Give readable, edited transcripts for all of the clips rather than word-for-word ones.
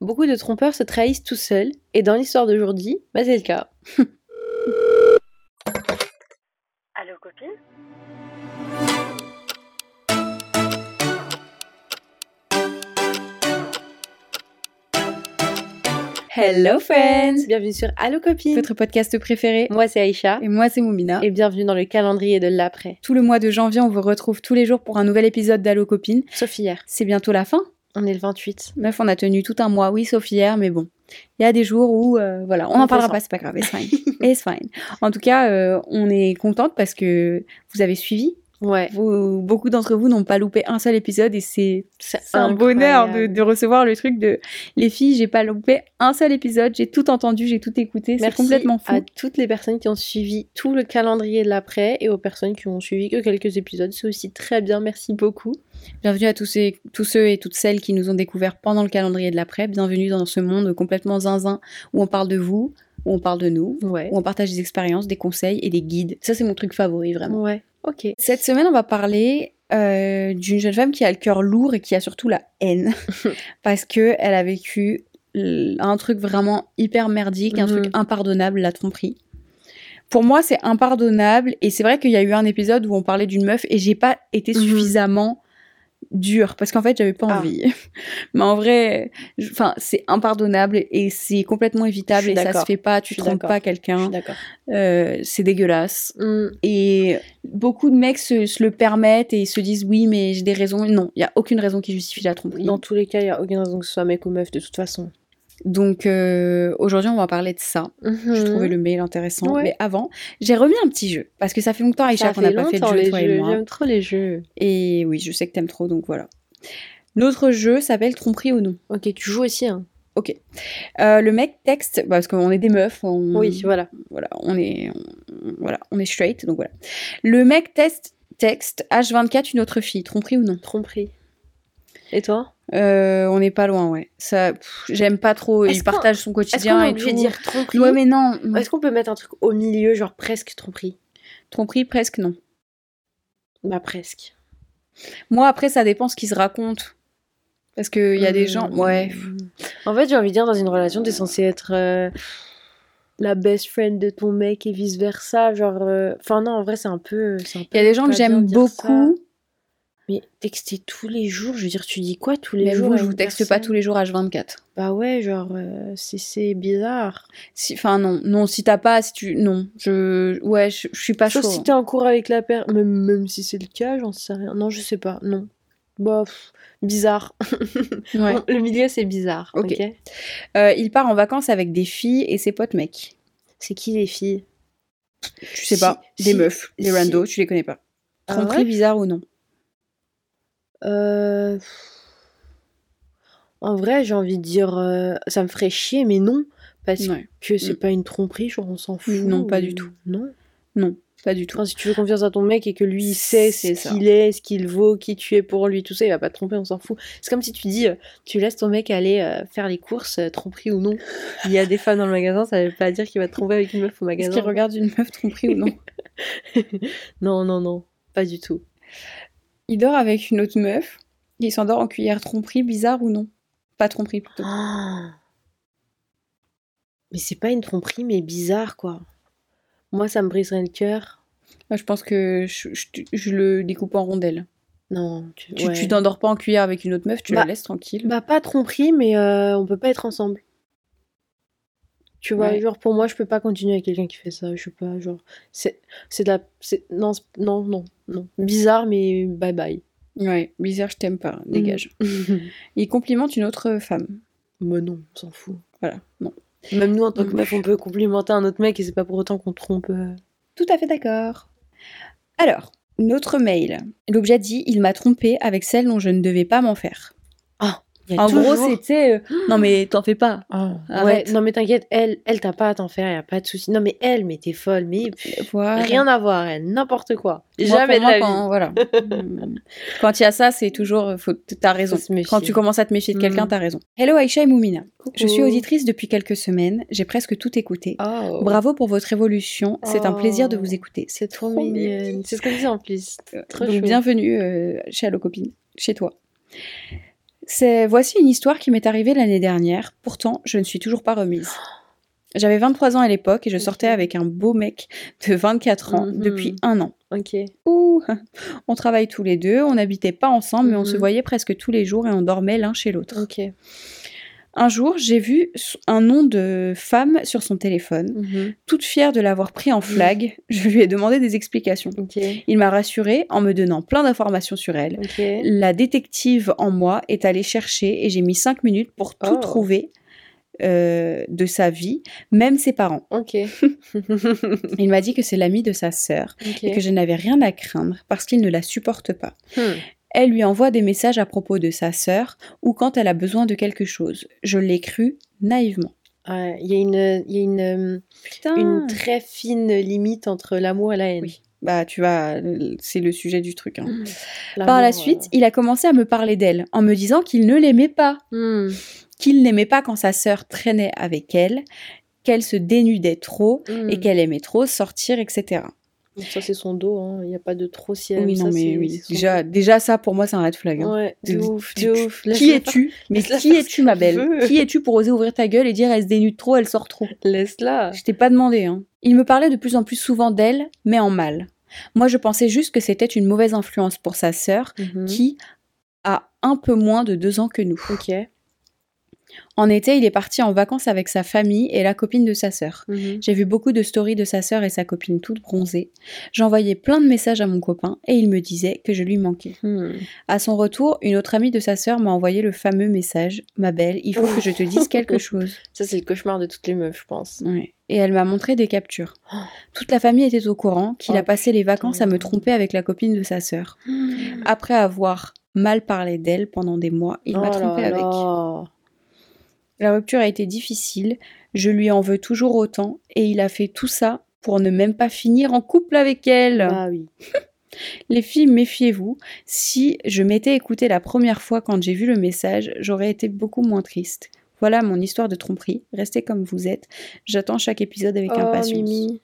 Beaucoup de trompeurs se trahissent tout seuls, et dans l'histoire d'aujourd'hui, c'est le cas. Allô, copine? Hello friends! Bienvenue sur Allo Copine, votre podcast préféré. Moi c'est Aïcha. Et moi c'est Moumina. Et bienvenue dans le calendrier de l'après. Tout le mois de janvier, on vous retrouve tous les jours pour un nouvel épisode d'Allo Copine. Sauf hier. C'est bientôt la fin. On est le 28. Meuf, on a tenu tout un mois, oui, sauf hier, mais bon. Il y a des jours où, voilà, on n'en parlera pas, c'est pas grave, it's fine. It's fine. En tout cas, on est contente parce que vous avez suivi. Ouais. Beaucoup d'entre vous n'ont pas loupé un seul épisode et c'est un bonheur de recevoir le truc de les filles, j'ai pas loupé un seul épisode, j'ai tout entendu, j'ai tout écouté, c'est complètement fou. Merci à toutes les personnes qui ont suivi tout le calendrier de l'après et aux personnes qui ont suivi que quelques épisodes, c'est aussi très bien, merci beaucoup. Bienvenue à tous ceux et toutes celles qui nous ont découverts pendant le calendrier de l'après, bienvenue dans ce monde complètement zinzin où on parle de vous, où on parle de nous, où on partage des expériences, des conseils et des guides. Ça c'est mon truc favori vraiment. Ouais. Ok. Cette semaine, on va parler d'une jeune femme qui a le cœur lourd et qui a surtout la haine. Parce qu'elle a vécu un truc vraiment hyper merdique, un truc impardonnable, la tromperie. Pour moi, c'est impardonnable. Et c'est vrai qu'il y a eu un épisode où on parlait d'une meuf et j'ai pas été suffisamment dure parce qu'en fait j'avais pas envie. Mais en vrai, c'est impardonnable et c'est complètement évitable et ça se fait pas, tu trompes pas quelqu'un. C'est dégueulasse. Et beaucoup de mecs se le permettent et se disent oui mais j'ai des raisons. Non, il y a aucune raison qui justifie la tromperie. Dans tous les cas, il y a aucune raison que ce soit mec ou meuf de toute façon. Donc aujourd'hui on va parler de ça. J'ai trouvé le mail intéressant. Mais avant, j'ai remis un petit jeu parce que ça fait longtemps Aïcha qu'on n'a pas fait de jeu toi et moi. J'aime trop les jeux. Et oui, je sais que t'aimes trop donc voilà. Notre jeu s'appelle Tromperie ou non. Ok, tu joues aussi hein. Ok. Le mec texte parce qu'on est des meufs. Oui, voilà. Voilà, on est straight donc voilà. Le mec texte H24 une autre fille. Tromperie ou non. Tromperie. Et toi? On n'est pas loin, ouais. Ça, j'aime pas trop. Il partage son quotidien et tout. Est-ce qu'on est obligé de dire tromperie? Ouais, mais non. Est-ce qu'on peut mettre un truc au milieu, genre presque tromperie? Tromperie, presque, non. Bah, presque. Moi, après, ça dépend ce qu'ils se racontent. Parce qu'il y a des gens... Ouais. En fait, j'ai envie de dire, dans une relation, t'es censée être la best friend de ton mec et vice-versa. Genre... Enfin, non, en vrai, c'est un peu... Il y a des gens que j'aime beaucoup... Mais texter tous les jours, je veux dire, tu dis quoi tous les jours? Mais je vous texte pas tous les jours H24. Bah ouais, genre, c'est bizarre. Enfin, non, si t'as pas, si tu... Non, je suis pas chaud. Sauf si t'es en cours avec la personne, même si c'est le cas, j'en sais rien. Non, je sais pas, non. Bah, bizarre. Ouais. Le milieu, c'est bizarre, ok. Il part en vacances avec des filles et ses potes mecs. C'est qui les filles? Je sais pas, des meufs, des randos, tu les connais pas. Tromperie bizarre ou non? En vrai, j'ai envie de dire ça me ferait chier, mais non, parce que c'est pas une tromperie, genre on s'en fout. Non, pas du tout. Non, pas du tout. Enfin, si tu veux confiance à ton mec et que lui il sait ce qu'il est, ce qu'il vaut, qui tu es pour lui, tout ça, il va pas te tromper, on s'en fout. C'est comme si tu dis, tu laisses ton mec aller faire les courses, tromperie ou non. Il y a des femmes dans le magasin, ça veut pas dire qu'il va te tromper avec une meuf au magasin. Est-ce qu'il regarde une meuf tromperie ou non? Non, pas du tout. Il dort avec une autre meuf, il s'endort en cuillère. Tromperie, bizarre ou non? Pas tromperie, plutôt. Mais c'est pas une tromperie, mais bizarre, quoi. Moi, ça me briserait le cœur. Moi, je pense que je le découpe en rondelles. Non. Tu t'endors pas en cuillère avec une autre meuf, tu la laisses tranquille. Bah, pas tromperie, mais on peut pas être ensemble. Tu vois, genre, pour moi, je peux pas continuer avec quelqu'un qui fait ça. Je sais pas, genre... C'est de la... Non. Bizarre, mais bye bye. Ouais, bizarre, je t'aime pas. Dégage. Il complimente une autre femme. Mais non, on s'en fout. Voilà, non. Même nous, en tant que meuf, on peut complimenter un autre mec et c'est pas pour autant qu'on trompe. Tout à fait d'accord. Alors, notre mail. L'objet dit « Il m'a trompé avec celle dont je ne devais pas m'en faire ». En gros, c'était... Non, mais t'en fais pas. Ouais, non, mais t'inquiète, elle t'a pas à t'en faire, y a pas de souci. Non, mais mais t'es folle, mais rien à voir, elle, n'importe quoi. Jamais de la vie. Voilà. Quand il y a ça, c'est toujours... T'as raison. Quand tu commences à te méfier de quelqu'un, t'as raison. Hello Aïcha et Moumina. Coucou. Je suis auditrice depuis quelques semaines, j'ai presque tout écouté. Bravo pour votre évolution, c'est un plaisir de vous écouter. C'est trop mignonne. C'est ce qu'on dit en plus. Donc bienvenue chez Allo Copine, chez toi. Voici une histoire qui m'est arrivée l'année dernière. Pourtant, je ne suis toujours pas remise. J'avais 23 ans à l'époque et je sortais avec un beau mec de 24 ans depuis 1 an. Ok. Ouh, on travaille tous les deux, on n'habitait pas ensemble, mais on se voyait presque tous les jours et on dormait l'un chez l'autre. Ok. Un jour, j'ai vu un nom de femme sur son téléphone. Toute fière de l'avoir pris en flag, je lui ai demandé des explications. Il m'a rassurée en me donnant plein d'informations sur elle. La détective en moi est allée chercher et j'ai mis 5 minutes pour tout trouver de sa vie, même ses parents. Il m'a dit que c'est l'ami de sa sœur et que je n'avais rien à craindre parce qu'il ne la supporte pas. Elle lui envoie des messages à propos de sa sœur ou quand elle a besoin de quelque chose. Je l'ai cru naïvement. Il y a une très fine limite entre l'amour et la haine. Oui. Bah, c'est le sujet du truc. Par la suite, il a commencé à me parler d'elle en me disant qu'il ne l'aimait pas. Qu'il n'aimait pas quand sa sœur traînait avec elle, qu'elle se dénudait trop et qu'elle aimait trop sortir, etc. Donc ça, c'est son dos, hein. Il n'y a pas de trop si elle oui, aime non, ça. Mais oui, déjà, ça, pour moi, c'est un red flag. Ouais, de ouf. Qui es-tu ? Mais qui es-tu, ma belle ? Qui es-tu pour oser ouvrir ta gueule et dire elle se dénude trop, elle sort trop ? Laisse-la. Je t'ai pas demandé, hein. Il me parlait de plus en plus souvent d'elle, mais en mal. Moi, je pensais juste que c'était une mauvaise influence pour sa sœur, qui a un peu moins de 2 ans que nous. Ok. En été, il est parti en vacances avec sa famille et la copine de sa sœur. J'ai vu beaucoup de stories de sa sœur et sa copine toutes bronzées. J'envoyais plein de messages à mon copain et il me disait que je lui manquais. À son retour, une autre amie de sa sœur m'a envoyé le fameux message « Ma belle, il faut que je te dise quelque chose. » Ça, c'est le cauchemar de toutes les meufs, je pense. Ouais. Et elle m'a montré des captures. Toute la famille était au courant qu'il a passé les vacances à me tromper avec la copine de sa sœur. Après avoir mal parlé d'elle pendant des mois, il m'a trompé avec. La rupture a été difficile, je lui en veux toujours autant, et il a fait tout ça pour ne même pas finir en couple avec elle. Ah oui. Les filles, méfiez-vous, si je m'étais écoutée la première fois quand j'ai vu le message, j'aurais été beaucoup moins triste. Voilà mon histoire de tromperie, restez comme vous êtes, j'attends chaque épisode avec impatience. Mimi.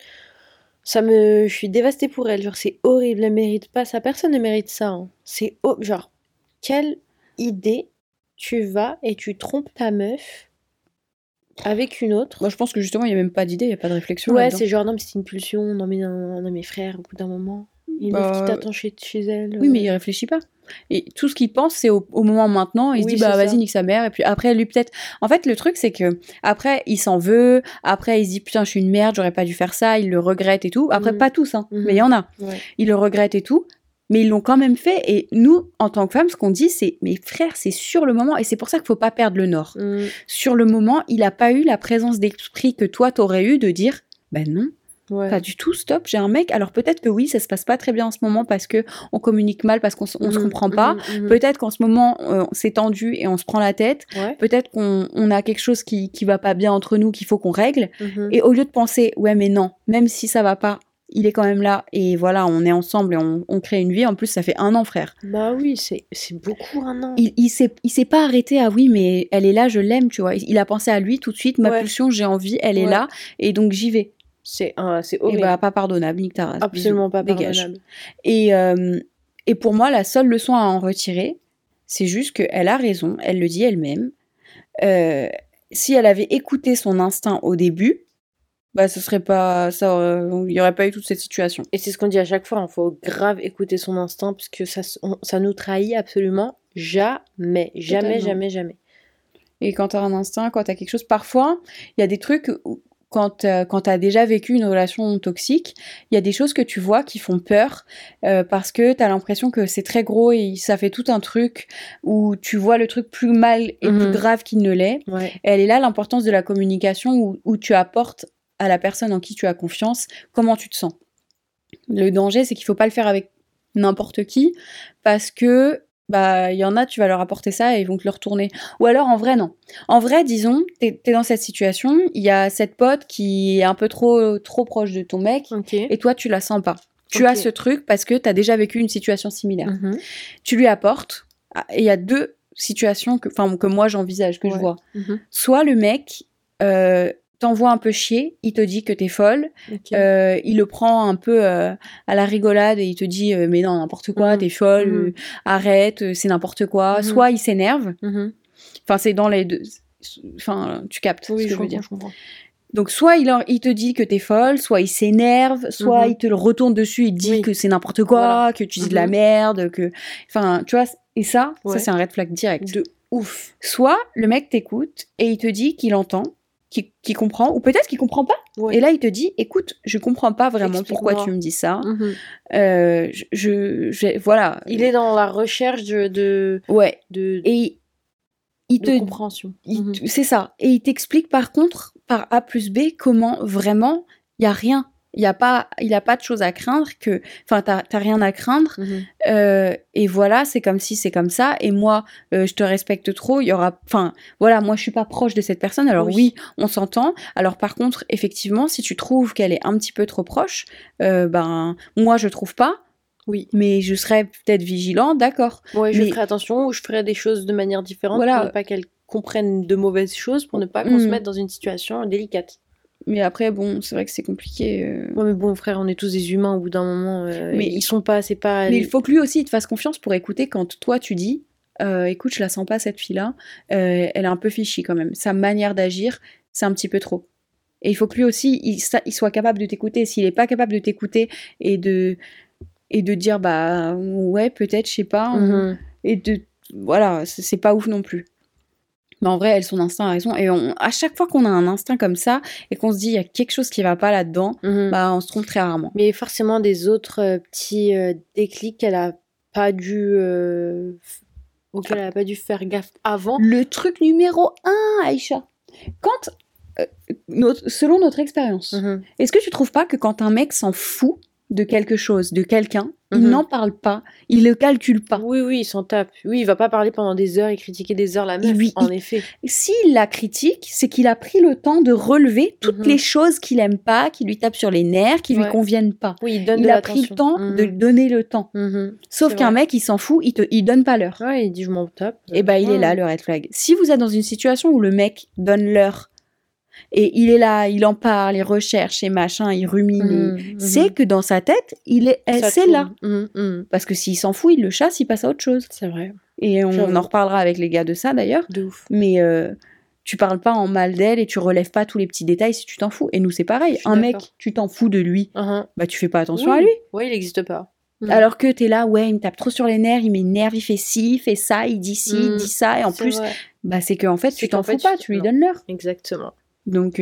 Je suis dévastée pour elle, genre c'est horrible, elle mérite pas ça, personne ne mérite ça. Hein. Genre, quelle idée tu vas et tu trompes ta meuf avec une autre. Moi, je pense que justement, il n'y a même pas d'idée, il n'y a pas de réflexion. Ouais, là-dedans. c'est genre, non, mais c'est une pulsion. Non, mais frère, au bout d'un moment, une meuf qui t'attend chez elle. Oui, mais il réfléchit pas. Et tout ce qu'il pense, c'est au moment maintenant. Il se dit, bah vas-y, nique sa mère. Et puis après, lui, peut-être. En fait, le truc, c'est que après, il s'en veut. Après, il se dit, putain, je suis une merde, j'aurais pas dû faire ça. Il le regrette et tout. Après, pas tous, hein, mais il y en a. Ouais. Il le regrette et tout. Mais ils l'ont quand même fait. Et nous, en tant que femmes, ce qu'on dit, c'est, mais frère, c'est sur le moment. Et c'est pour ça qu'il faut pas perdre le nord. Sur le moment, il a pas eu la présence d'esprit que toi, t'aurais eu de dire, ben non. Ouais. Pas du tout, stop, j'ai un mec. Alors peut-être que oui, ça se passe pas très bien en ce moment parce que on communique mal, parce qu'on se comprend pas. Peut-être qu'en ce moment, c'est tendu et on se prend la tête. Ouais. Peut-être qu'on a quelque chose qui va pas bien entre nous, qu'il faut qu'on règle. Et au lieu de penser, ouais, mais non, même si ça va pas, il est quand même là et voilà, on est ensemble et on crée une vie. En plus, ça fait 1 an, frère. Bah oui, c'est beaucoup 1 an. Il s'est pas arrêté à oui, mais elle est là, je l'aime, tu vois. Il a pensé à lui tout de suite, ma pulsion, j'ai envie, elle est là et donc j'y vais. C'est horrible. Et bah, pas pardonnable, nique ta race. Absolument pas dégage. Pardonnable. Et pour moi, la seule leçon à en retirer, c'est juste qu'elle a raison, elle le dit elle-même. Si elle avait écouté son instinct au début, bah, ce serait pas ça, il y aurait pas eu toute cette situation. Et c'est ce qu'on dit à chaque fois, il faut grave écouter son instinct parce que ça nous trahit absolument jamais. Et quand t'as un instinct, quand t'as quelque chose, parfois, il y a des trucs où, quand t'as déjà vécu une relation toxique, il y a des choses que tu vois qui font peur parce que t'as l'impression que c'est très gros et ça fait tout un truc où tu vois le truc plus mal et plus grave qu'il ne l'est. Ouais. Et elle est là l'importance de la communication où tu apportes à la personne en qui tu as confiance comment tu te sens. Le danger, c'est qu'il faut pas le faire avec n'importe qui parce que bah il y en a, tu vas leur apporter ça et ils vont te le retourner. Ou alors en vrai non. En vrai, disons, t'es dans cette situation, il y a cette pote qui est un peu trop proche de ton mec et toi tu la sens pas. Tu as ce truc parce que t'as déjà vécu une situation similaire. Tu lui apportes et il y a 2 situations que moi j'envisage, que je vois. Soit le mec t'envoie un peu chier, il te dit que t'es folle, Ok. il le prend un peu à la rigolade et il te dit mais non, n'importe quoi, t'es folle, arrête, c'est n'importe quoi. Soit il s'énerve, enfin c'est dans les deux, enfin tu captes Oui, ce que je veux dire. je comprends. Donc soit il te dit que t'es folle, soit il s'énerve, soit il te le retourne dessus, il te dit que c'est n'importe quoi, Voilà. que tu dis de la merde, que, enfin tu vois, et ça c'est un red flag direct. De ouf. Soit le mec t'écoute et il te dit qu'il entend, qu'il comprend, ou peut-être qu'il comprend pas. Ouais. Et là, il te dit, écoute, je comprends pas vraiment pourquoi tu me dis ça. Voilà. Il est dans la recherche ouais. de compréhension. C'est ça. Et il t'explique par contre, par A plus B, comment vraiment, il y a rien. Il a pas de choses à craindre, enfin t'as rien à craindre, et voilà, c'est comme si c'est comme ça, et moi je te respecte trop, il y aura, enfin voilà, moi je suis pas proche de cette personne, alors oui on s'entend, alors par contre effectivement si tu trouves qu'elle est un petit peu trop proche, ben moi je trouve pas, oui, mais je serais peut-être vigilant, d'accord, ouais, je ferai attention, ou je ferai des choses de manière différente pour ne pas qu'elle comprenne de mauvaises choses, pour ne pas qu'on se mette dans une situation délicate. Mais après, bon, c'est vrai que c'est compliqué. Ouais, mais bon, frère, on est tous des humains au bout d'un moment. Mais ils sont pas, c'est pas. Mais il faut que lui aussi il te fasse confiance pour écouter quand toi tu dis, écoute, je la sens pas cette fille-là, elle est un peu fichue quand même. Sa manière d'agir, c'est un petit peu trop. Et il faut que lui aussi, il soit capable de t'écouter. S'il est pas capable de t'écouter et de dire, bah ouais, peut-être, je sais pas, et voilà, c'est pas ouf non plus. Mais en vrai, elle, son instinct a raison. Et à chaque fois qu'on a un instinct comme ça et qu'on se dit il y a quelque chose qui va pas là-dedans, bah on se trompe très rarement. Mais forcément des autres petits déclics qu'elle a pas dû auxquels elle a pas dû faire gaffe avant. Le truc numéro 1, Aïcha. Quand selon notre expérience, est-ce que tu trouves pas que quand un mec s'en fout de quelque chose, de quelqu'un, il n'en parle pas, il le calcule pas. Oui, il s'en tape. Oui, il va pas parler pendant des heures et critiquer des heures la meuf, en effet. S'il la critique, c'est qu'il a pris le temps de relever toutes les choses qu'il aime pas, qui lui tapent sur les nerfs, qui lui conviennent pas. Oui, il a pris le temps de donner le temps. Sauf qu'un mec, il s'en fout, il donne pas l'heure. Ouais, il dit je m'en tape. Et bah il est là, le red flag. Si vous êtes dans une situation où le mec donne l'heure, et il est là, il en parle, il recherche et machin, il rumine. C'est que dans sa tête, c'est là. Parce que s'il s'en fout, il le chasse, il passe à autre chose. C'est vrai. Et on en reparlera avec les gars de ça d'ailleurs. De ouf. Mais tu parles pas en mal d'elle et tu relèves pas tous les petits détails si tu t'en fous. Et nous, c'est pareil. Un mec, tu t'en fous de lui, bah tu fais pas attention à lui. Ouais, il existe pas. Alors que t'es là, ouais, il me tape trop sur les nerfs, il m'énerve, il fait ci, il fait ça, il dit ci, il dit ça. Et en plus, bah c'est qu'en fait, tu t'en fous pas, tu lui donnes l'heure. Exactement. Donc,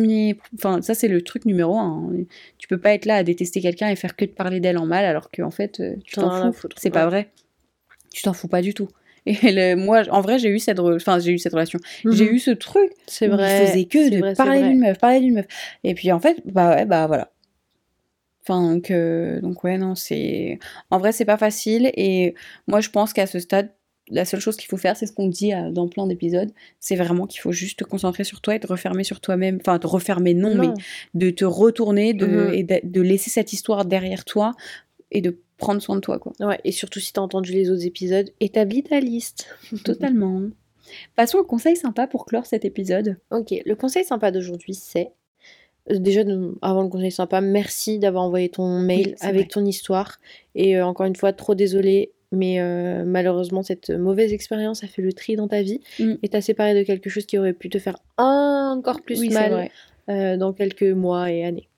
ça c'est le truc numéro 1. Tu peux pas être là à détester quelqu'un et faire que de parler d'elle en mal alors qu'en fait, tu t'en fous. C'est pas vrai. Tu t'en fous pas du tout. Et moi, en vrai, j'ai eu cette relation. J'ai eu ce truc. C'est vrai. Il faisait que de parler d'une meuf. Et puis en fait, bah voilà. Enfin, donc ouais, non, c'est... En vrai, c'est pas facile. Et moi, je pense qu'à ce stade, la seule chose qu'il faut faire, c'est ce qu'on dit dans plein d'épisodes, c'est vraiment qu'il faut juste te concentrer sur toi et te refermer sur toi-même. Enfin, te refermer, non, mais de te retourner et de laisser cette histoire derrière toi et de prendre soin de toi, quoi. Ouais, et surtout si t'as entendu les autres épisodes, établis ta liste. Totalement. Passons au conseil sympa pour clore cet épisode. Ok, le conseil sympa d'aujourd'hui, c'est... Déjà, avant le conseil sympa, merci d'avoir envoyé ton mail avec ton histoire. Et encore une fois, trop désolée. Mais malheureusement, cette mauvaise expérience a fait le tri dans ta vie et t'as séparé de quelque chose qui aurait pu te faire encore plus mal dans quelques mois et années.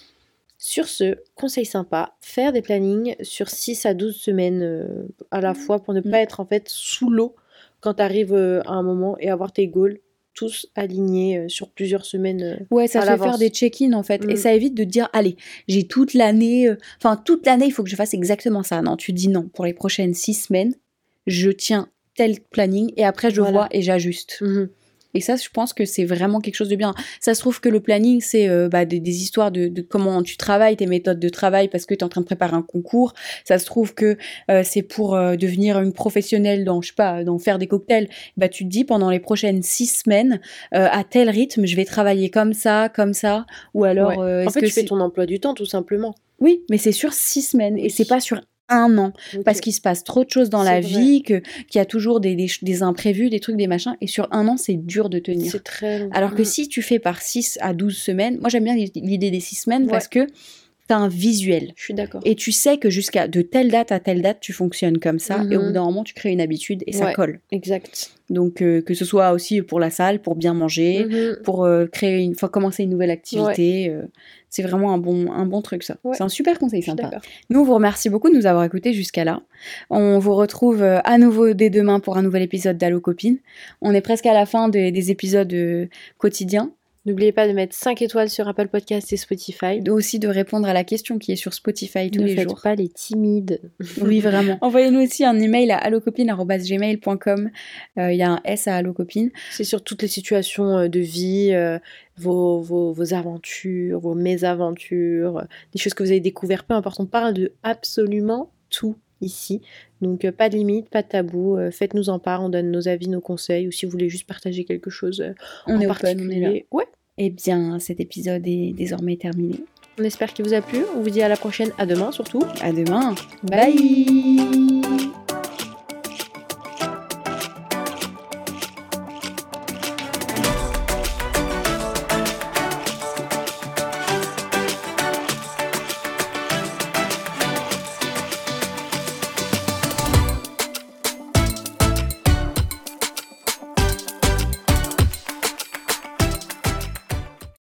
Sur ce, conseil sympa, faire des plannings sur 6 à 12 semaines à la fois pour ne pas être en fait sous l'eau quand t'arrives à un moment et avoir tes goals tous alignés sur plusieurs semaines. Ouais, ça fait faire des check-in en fait. Et ça évite de te dire, allez, j'ai toute l'année, toute l'année, il faut que je fasse exactement ça. Non, tu dis non. Pour les prochaines 6 semaines, je tiens tel planning et après je vois et j'ajuste. Et ça, je pense que c'est vraiment quelque chose de bien. Ça se trouve que le planning, c'est des histoires de comment tu travailles, tes méthodes de travail parce que tu es en train de préparer un concours. Ça se trouve que c'est pour devenir une professionnelle dans faire des cocktails. Bah, tu te dis, pendant les prochaines 6 semaines, à tel rythme, je vais travailler comme ça. Ou alors... en fait, tu fais ton emploi du temps, tout simplement. Oui, mais c'est sur 6 semaines et c'est pas sur 1 an. Parce qu'il se passe trop de choses dans la vie, qu'il y a toujours des imprévus, des trucs, des machins. Et sur 1 an, c'est dur de tenir. C'est très long. Alors que si tu fais par 6 à 12 semaines, moi j'aime bien l'idée des 6 semaines parce que t'as un visuel. Je suis d'accord. Et tu sais que jusqu'à de telle date à telle date, tu fonctionnes comme ça. Et au bout d'un moment, tu crées une habitude et ça colle. Exact. Donc, que ce soit aussi pour la salle, pour bien manger, pour commencer une nouvelle activité. C'est vraiment un bon truc, ça. C'est un super conseil sympa. Nous, on vous remercie beaucoup de nous avoir écoutés jusqu'à là. On vous retrouve à nouveau dès demain pour un nouvel épisode d'Allo Copine. On est presque à la fin des épisodes quotidiens. N'oubliez pas de mettre 5 étoiles sur Apple Podcasts et Spotify. Aussi de répondre à la question qui est sur Spotify tous les jours. Ne faites pas les timides. Oui, vraiment. Envoyez-nous aussi un email à allocopine@gmail.com. Il y a un S à allocopine. C'est sur toutes les situations de vie, vos aventures, vos mésaventures, des choses que vous avez découvertes. Peu importe, on parle de absolument tout ici. Donc pas de limite, pas de tabou. Faites-nous en part, on donne nos avis, nos conseils. Ou si vous voulez juste partager quelque chose on en est particulier. Open, on est là. Ouais. Eh bien, cet épisode est désormais terminé. On espère qu'il vous a plu. On vous dit à la prochaine. À demain surtout. À demain. Bye.